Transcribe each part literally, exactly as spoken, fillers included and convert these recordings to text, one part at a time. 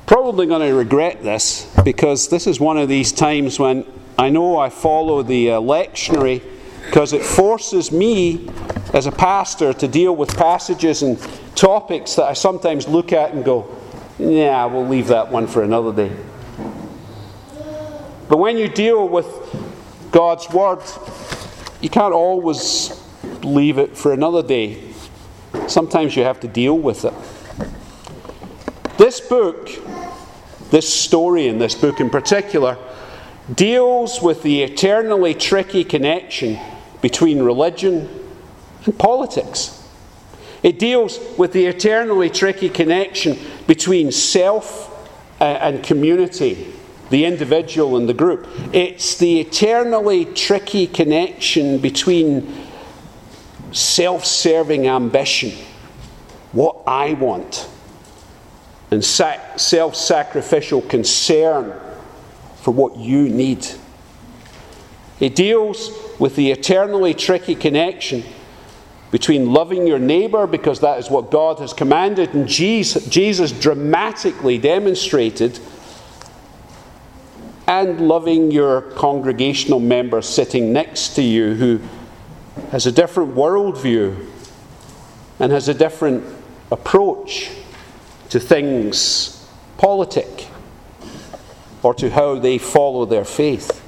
Probably going to regret this, because this is one of these times when I know I follow the uh, lectionary, because it forces me as a pastor to deal with passages and topics that I sometimes look at and go, yeah, we'll leave that one for another day. But when you deal with God's Word, you can't always leave it for another day. Sometimes you have to deal with it. This book, this story in this book in particular, deals with the eternally tricky connection between religion and politics. It deals with the eternally tricky connection between self and community, the individual and the group. It's the eternally tricky connection between self-serving ambition, what I want, and sac- self-sacrificial concern for what you need. It deals with the eternally tricky connection between loving your neighbour, because that is what God has commanded and Jesus, Jesus dramatically demonstrated, and loving your congregational member sitting next to you who has a different worldview and has a different approach to things politic or to how they follow their faith.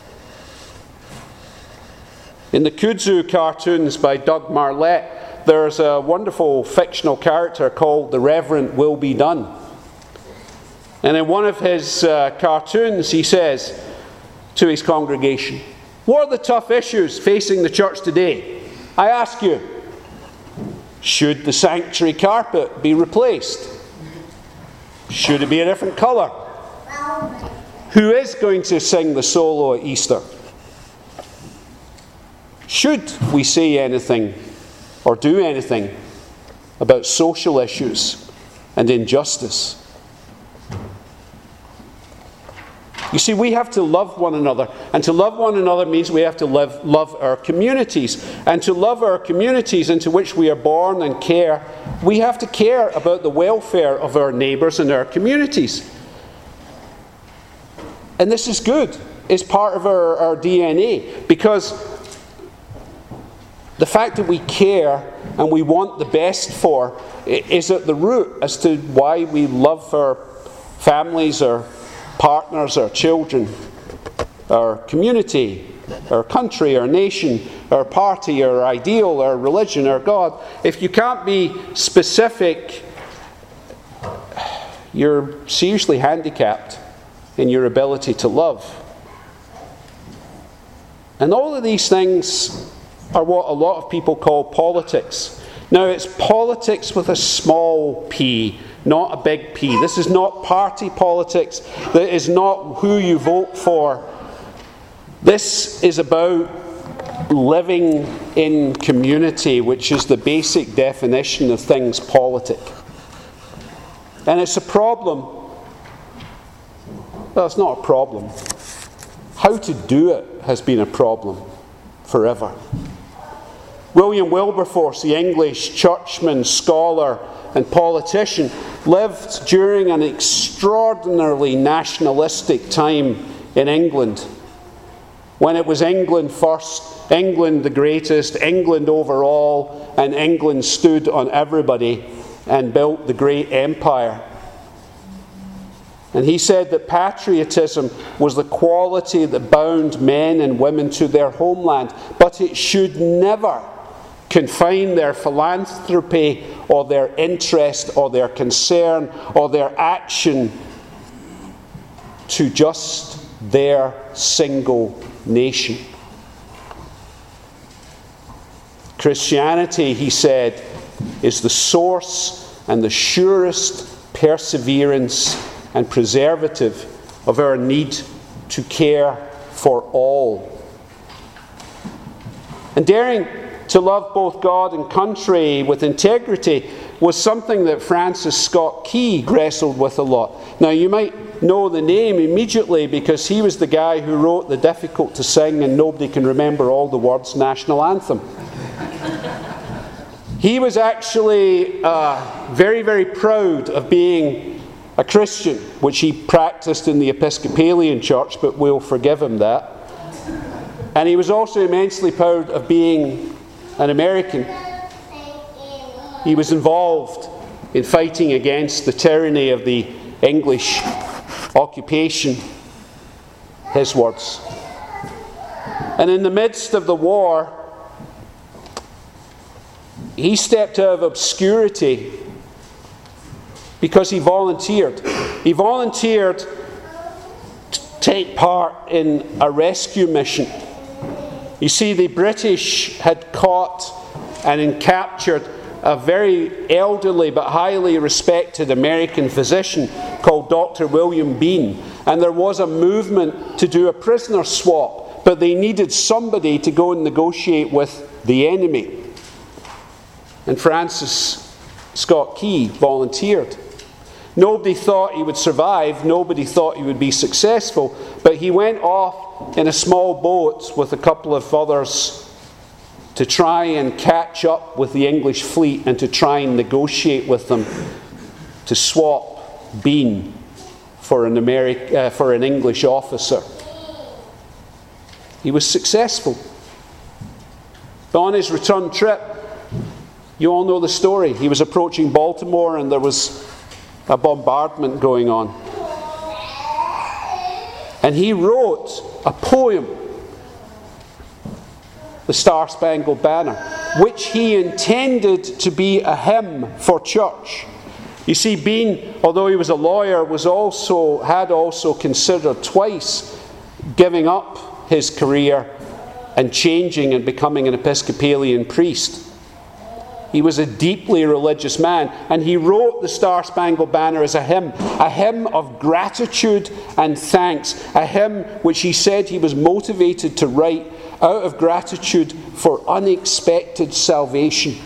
In the Kudzu cartoons by Doug Marlette, there's a wonderful fictional character called the Reverend Will Be Done. And in one of his uh, cartoons, he says to his congregation, "What are the tough issues facing the church today? I ask you, should the sanctuary carpet be replaced? Should it be a different colour? Who is going to sing the solo at Easter? Should we say anything or do anything about social issues and injustice?" You see, we have to love one another. And to love one another means we have to love, love our communities. And to love our communities into which we are born and care, we have to care about the welfare of our neighbours and our communities. And this is good. It's part of our, our D N A. Because the fact that we care and we want the best for is at the root as to why we love our families, our partners, our children, our community, our country, our nation, our party, our ideal, our religion, our God. If you can't be specific, you're seriously handicapped in your ability to love. And all of these things are what a lot of people call politics. Now, it's politics with a small p, not a big P. This is not party politics. That is not who you vote for. This is about living in community, which is the basic definition of things politic. And it's a problem. Well, it's not a problem. How to do it has been a problem forever. William Wilberforce, the English churchman, scholar, and politician, lived during an extraordinarily nationalistic time in England, when it was England first, England the greatest, England overall, and England stood on everybody and built the great empire. And he said that patriotism was the quality that bound men and women to their homeland, but it should never confine their philanthropy or their interest or their concern or their action to just their single nation. Christianity, he said, is the source and the surest perseverance and preservative of our need to care for all. And daring to love both God and country with integrity was something that Francis Scott Key wrestled with a lot. Now, you might know the name immediately because he was the guy who wrote the difficult to sing and nobody can remember all the words national anthem. He was actually uh, very, very proud of being a Christian, which he practiced in the Episcopalian Church, but we'll forgive him that. And he was also immensely proud of being an American. He was involved in fighting against the tyranny of the English occupation, his words. And in the midst of the war, he stepped out of obscurity because he volunteered. He volunteered to take part in a rescue mission. You see, the British had caught and captured a very elderly but highly respected American physician called Doctor William Bean. And there was a movement to do a prisoner swap, but they needed somebody to go and negotiate with the enemy. And Francis Scott Key volunteered. Nobody thought he would survive, nobody thought he would be successful, but he went off in a small boat with a couple of others to try and catch up with the English fleet and to try and negotiate with them to swap Bean for an, Ameri- uh, for an English officer. He was successful. But on his return trip, you all know the story. He was approaching Baltimore and there was a bombardment going on. And he wrote a poem, The Star-Spangled Banner, which he intended to be a hymn for church. You see, Bean, although he was a lawyer, was also had also considered twice giving up his career and changing and becoming an Episcopalian priest. He was a deeply religious man, and he wrote the Star-Spangled Banner as a hymn, a hymn of gratitude and thanks, a hymn which he said he was motivated to write out of gratitude for unexpected salvation.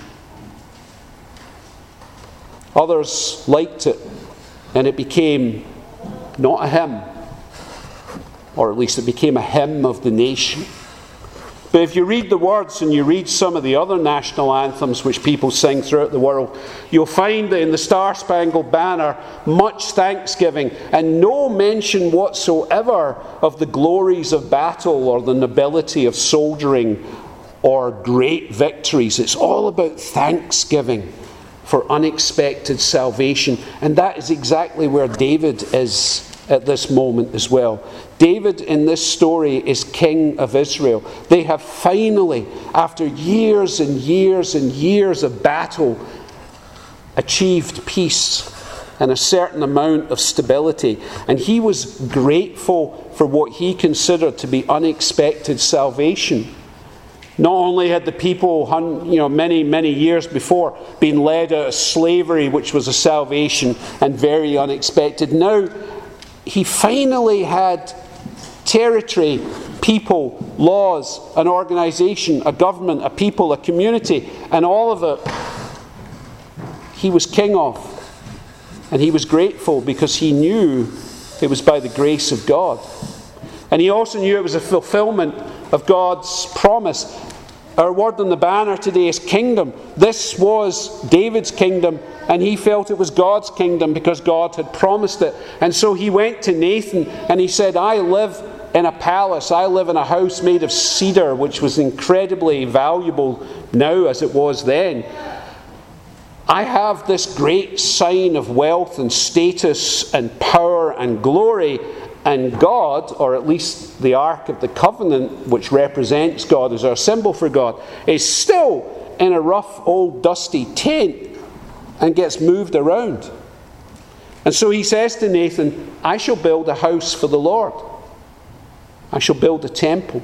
Others liked it, and it became not a hymn, or at least it became a hymn of the nation. But if you read the words and you read some of the other national anthems which people sing throughout the world, you'll find that in the Star-Spangled Banner much thanksgiving and no mention whatsoever of the glories of battle or the nobility of soldiering or great victories. It's all about thanksgiving for unexpected salvation. And that is exactly where David is at this moment as well. David in this story is king of Israel. They have finally, after years and years and years of battle, achieved peace and a certain amount of stability. And he was grateful for what he considered to be unexpected salvation. Not only had the people, you know, many, many years before been led out of slavery, which was a salvation and very unexpected, now he finally had territory, people, laws, an organisation, a government, a people, a community, and all of it he was king of. And he was grateful because he knew it was by the grace of God. And he also knew it was a fulfillment of God's promise. Our word on the banner today is kingdom. This was David's kingdom, and he felt it was God's kingdom because God had promised it. And so he went to Nathan and he said, I live in a palace. I live in a house made of cedar, which was incredibly valuable now as it was then. I have this great sign of wealth and status and power and glory, and God, or at least the Ark of the Covenant, which represents God as our symbol for God, is still in a rough old dusty tent and gets moved around. And so he says to Nathan, I shall build a house for the Lord. I shall build a temple.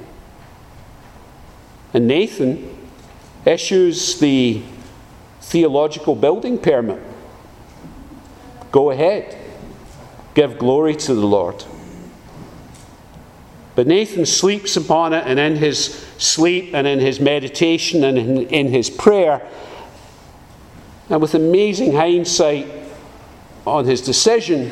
And Nathan issues the theological building permit. Go ahead. Give glory to the Lord. But Nathan sleeps upon it, and in his sleep and in his meditation and in, in his prayer, and with amazing hindsight on his decision,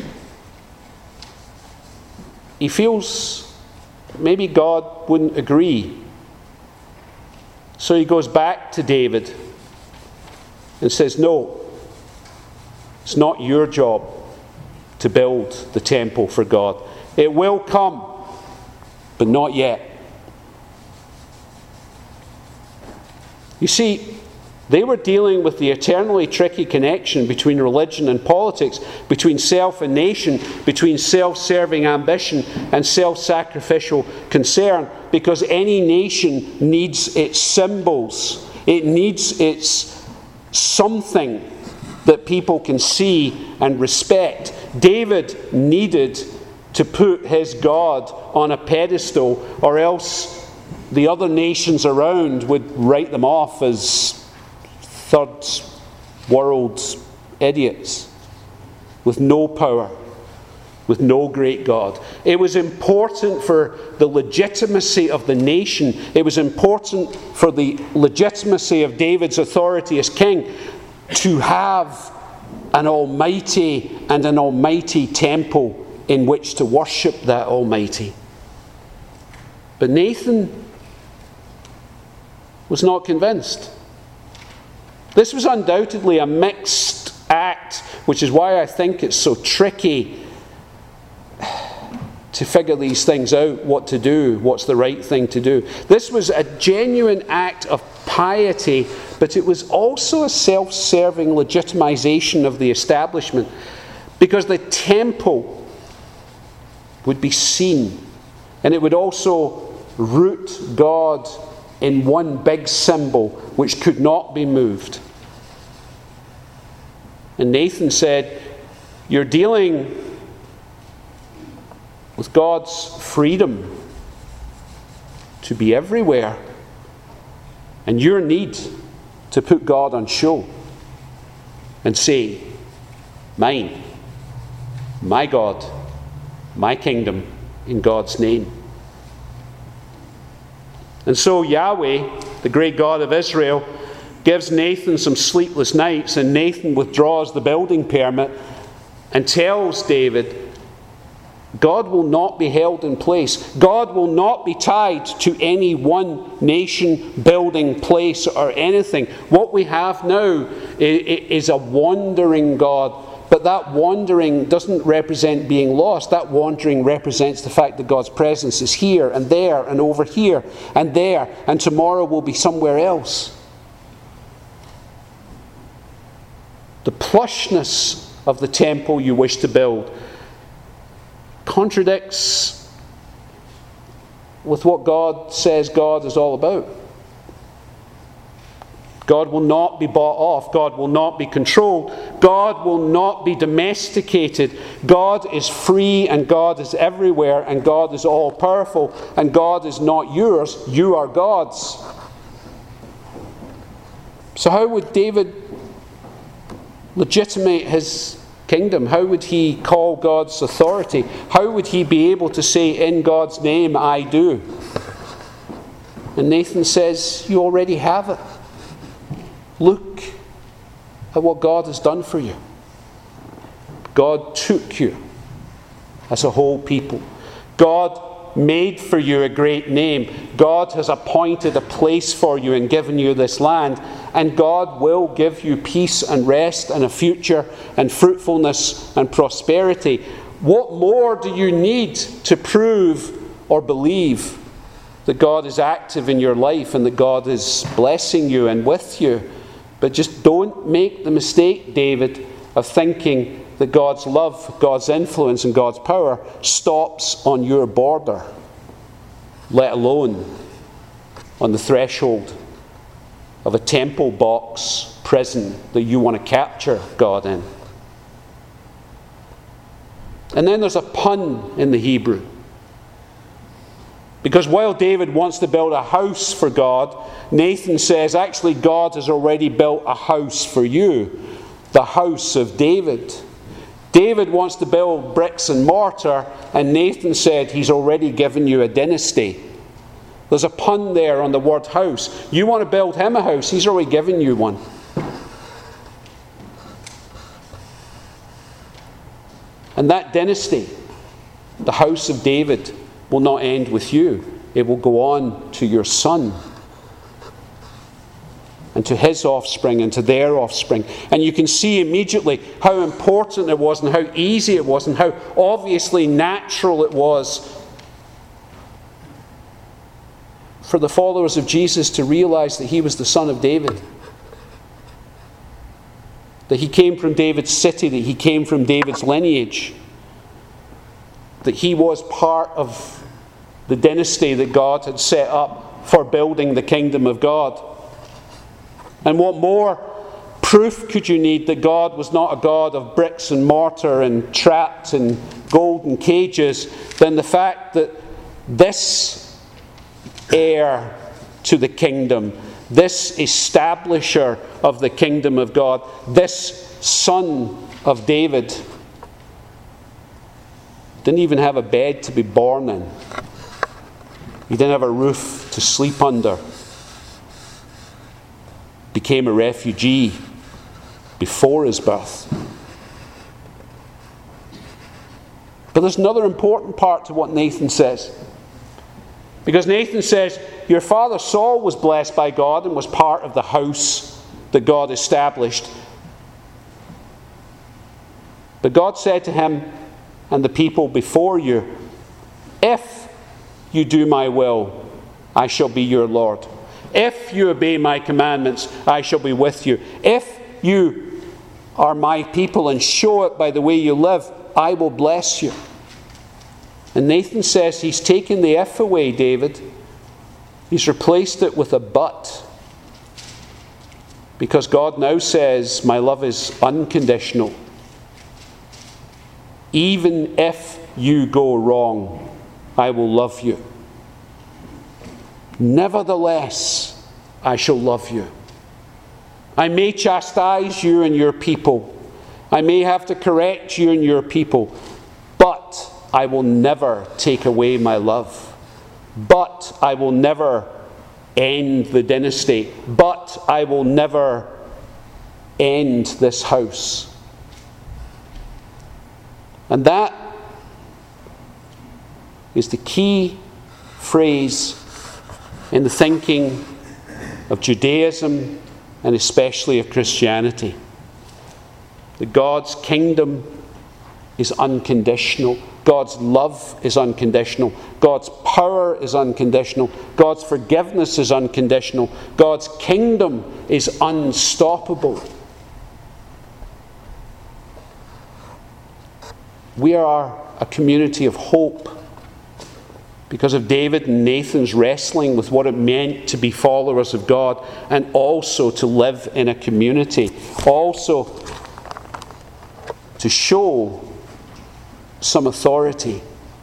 he feels maybe God wouldn't agree. So he goes back to David and says, no, it's not your job. to build the temple for God. It will come, but not yet. You see, they were dealing with the eternally tricky connection between religion and politics, between self and nation, between self-serving ambition and self-sacrificial concern, because any nation needs its symbols. It needs its something that people can see and respect. David needed to put his God on a pedestal, or else the other nations around would write them off as third world idiots with no power, with no great God. It was important for the legitimacy of the nation. It was important for the legitimacy of David's authority as king to have an almighty and an almighty temple in which to worship that Almighty. But Nathan was not convinced. This was undoubtedly a mixed act, which is why I think it's so tricky to figure these things out, what to do, what's the right thing to do. This was a genuine act of piety, but it was also a self-serving legitimization of the establishment, because the temple would be seen, and it would also root God in one big symbol which could not be moved. And Nathan said, you're dealing with God's freedom to be everywhere, and your need to put God on show and say, mine, my God, my kingdom, in God's name. And so Yahweh, the great God of Israel, gives Nathan some sleepless nights, and Nathan withdraws the building permit and tells David, God will not be held in place. God will not be tied to any one nation, building, place, or anything. What we have now is a wandering God. But that wandering doesn't represent being lost. That wandering represents the fact that God's presence is here and there and over here and there, and tomorrow will be somewhere else. The plushness of the temple you wish to build contradicts with what God says God is all about. God will not be bought off. God will not be controlled. God will not be domesticated. God is free, and God is everywhere, and God is all-powerful, and God is not yours. You are God's. So how would David legitimate his kingdom? How would he call God's authority? How would he be able to say, in God's name, I do? And Nathan says, you already have it. Look at what God has done for you. God took you as a whole people. God made for you a great name. God has appointed a place for you and given you this land. And God will give you peace and rest and a future and fruitfulness and prosperity. What more do you need to prove or believe that God is active in your life and that God is blessing you and with you? But just don't make the mistake, David, of thinking that God's love, God's influence, and God's power stops on your border, let alone on the threshold of a temple box prison that you want to capture God in. And then there's a pun in the Hebrew. Because while David wants to build a house for God, Nathan says, actually, God has already built a house for you, the house of David. David wants to build bricks and mortar, and Nathan said he's already given you a dynasty. There's a pun there on the word house. You want to build him a house, he's already given you one. And that dynasty, the house of David, will not end with you. It will go on to your son, and and to his offspring and to their offspring. And you can see immediately how important it was and how easy it was and how obviously natural it was for the followers of Jesus to realize that he was the son of David. That he came from David's city, that he came from David's lineage. That he was part of the dynasty that God had set up for building the kingdom of God. And what more proof could you need that God was not a God of bricks and mortar and traps and golden cages than the fact that this heir to the kingdom, this establisher of the kingdom of God, this son of David, didn't even have a bed to be born in. He didn't have a roof to sleep under. Became a refugee before his birth. But there's another important part to what Nathan says. Because Nathan says, your father Saul was blessed by God and was part of the house that God established. But God said to him and the people before you, if you do my will, I shall be your Lord. If you obey my commandments, I shall be with you. If you are my people and show it by the way you live, I will bless you. And Nathan says he's taken the if away, David. He's replaced it with a but. Because God now says, my love is unconditional. Even if you go wrong, I will love you. Nevertheless, I shall love you. I may chastise you and your people. I may have to correct you and your people. But I will never take away my love. But I will never end the dynasty. But I will never end this house. And that is the key phrase in the thinking of Judaism and especially of Christianity. That God's kingdom is unconditional. God's love is unconditional. God's power is unconditional. God's forgiveness is unconditional. God's kingdom is unstoppable. We are a community of hope because of David and Nathan's wrestling with what it meant to be followers of God and also to live in a community. Also to show some authority.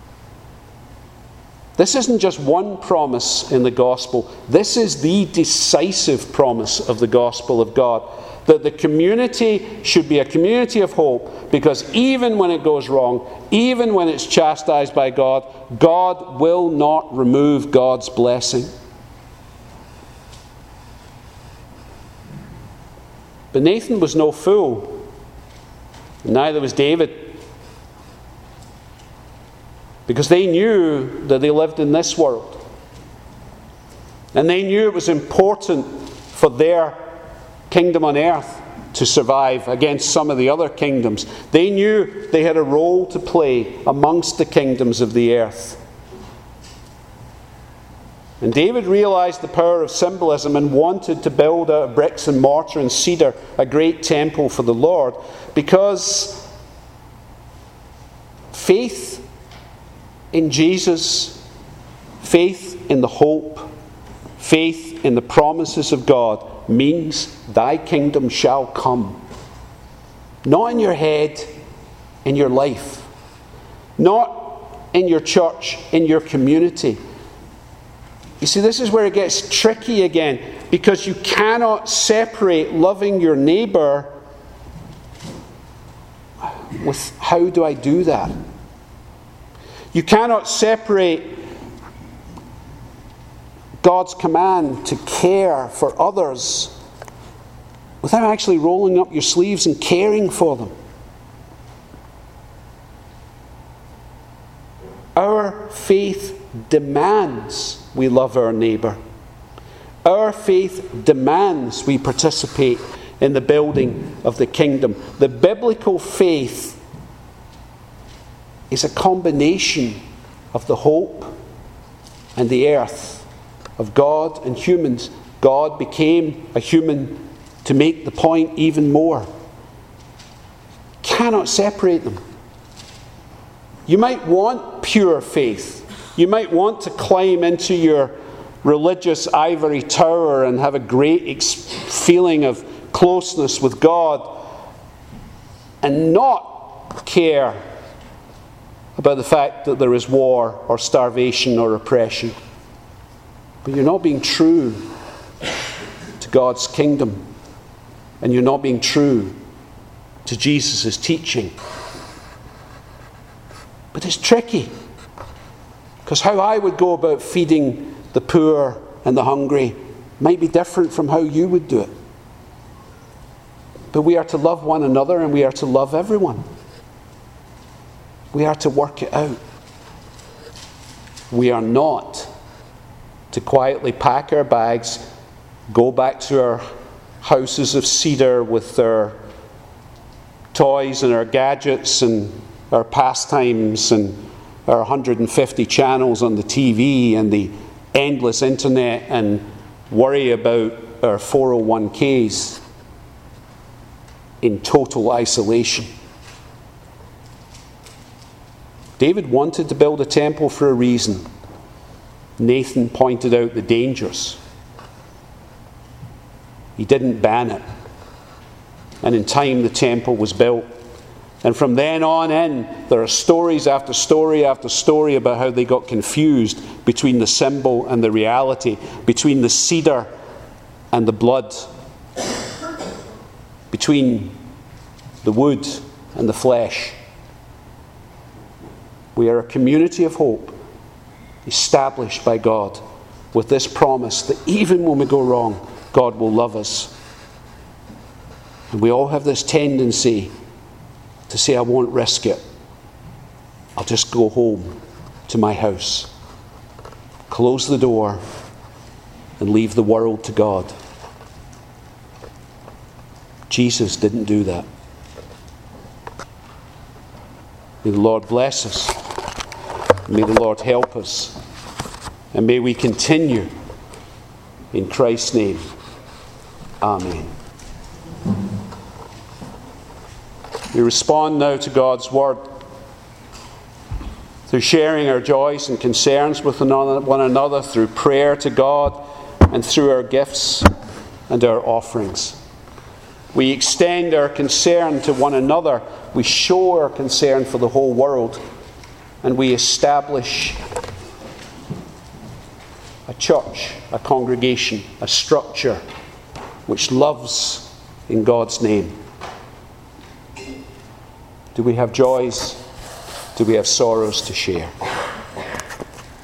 This isn't just one promise in the gospel. This is the decisive promise of the gospel of God. That the community should be a community of hope because even when it goes wrong, even when it's chastised by God, God will not remove God's blessing. But Nathan was no fool. Neither was David. Because they knew that they lived in this world. And they knew it was important for their kingdom on earth to survive against some of the other kingdoms. They knew they had a role to play amongst the kingdoms of the earth. And David realized the power of symbolism and wanted to build out of bricks and mortar and cedar a great temple for the Lord because faith in Jesus, faith in the hope, faith in the promises of God means thy kingdom shall come. Not in your head, in your life. Not in your church, in your community. You see, this is where it gets tricky again, because you cannot separate loving your neighbour with how do I do that? You cannot separate God's command to care for others without actually rolling up your sleeves and caring for them. Our faith demands we love our neighbour. Our faith demands we participate in the building of the kingdom. The biblical faith is a combination of the hope and the earth, of God and humans. God became a human to make the point even more. Cannot separate them. You might want pure faith. You might want to climb into your religious ivory tower and have a great ex- feeling of closeness with God and not care about the fact that there is war or starvation or oppression. But you're not being true to God's kingdom, and you're not being true to Jesus' teaching. But it's tricky, because how I would go about feeding the poor and the hungry might be different from how you would do it. But we are to love one another, and we are to love everyone. We are to work it out. We are not to quietly pack our bags, go back to our houses of cedar with our toys and our gadgets and our pastimes and our one hundred fifty channels on the T V and the endless internet and worry about our four oh one k's in total isolation. David wanted to build a temple for a reason. Nathan pointed out the dangers. He didn't ban it. And in time the temple was built. And from then on in, there are stories after story after story about how they got confused between the symbol and the reality, between the cedar and the blood, between the wood and the flesh. We are a community of hope, established by God, with this promise that even when we go wrong, God will love us. And we all have this tendency to say, I won't risk it. I'll just go home to my house, close the door, and leave the world to God. Jesus didn't do that. May the Lord bless us. May the Lord help us. And may we continue in Christ's name. Amen. We respond now to God's word through sharing our joys and concerns with one another, through prayer to God, and through our gifts and our offerings. We extend our concern to one another. We show our concern for the whole world. And we establish a church, a congregation, a structure which loves in God's name. Do we have joys? Do we have sorrows to share?